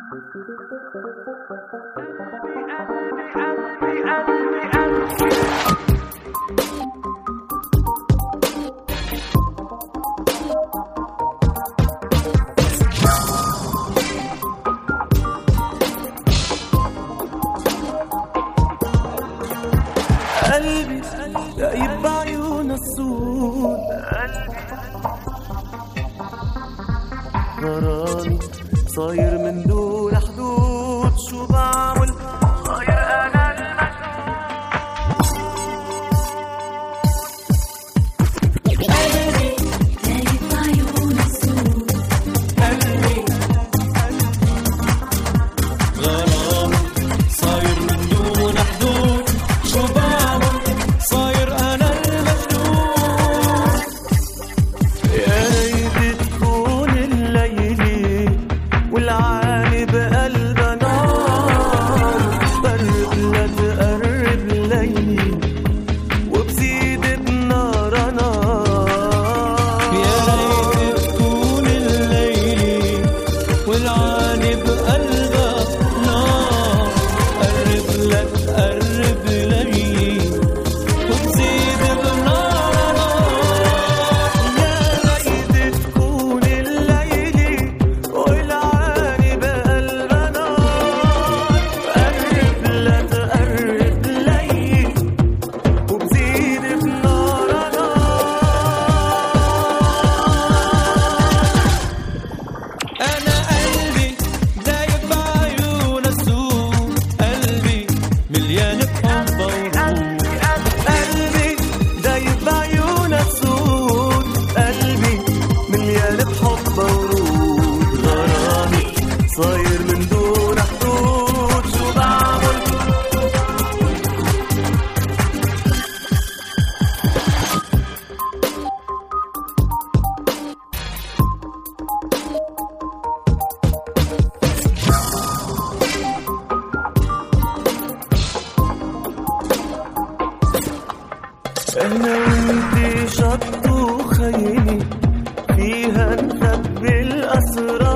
قلبي دايب بعيون السود، غرامي صاير من دون حدود. شو بعمل صاير أنا قلبي دايب بعيون السود، قلبي غرامي صاير من دون حدود. شو بعمل صاير أنا المجنون. يا ريت تكون الليلة والعالي بقلبها نار، قرب لا تقرب لي وبزيد بنار نار. يا ريت تكون الليلة والعالي بقلبها نار، قرب لا تقرب لي وبزيد بنار نار. يا ريت تكون الليلة والعالي بقلبها نار، قرب لا تقرب لي وبزيد بنار نار. أنا قلبي دايب بعيون السود، قلبي مليان بحب وروح. قلبي دايب بعيون السود، قلبي مليان بحب وروح. غرامي صاير من دون حدود. شو بعمل أنا وإنتي شط وخيمي فيها نخبي الأسرار.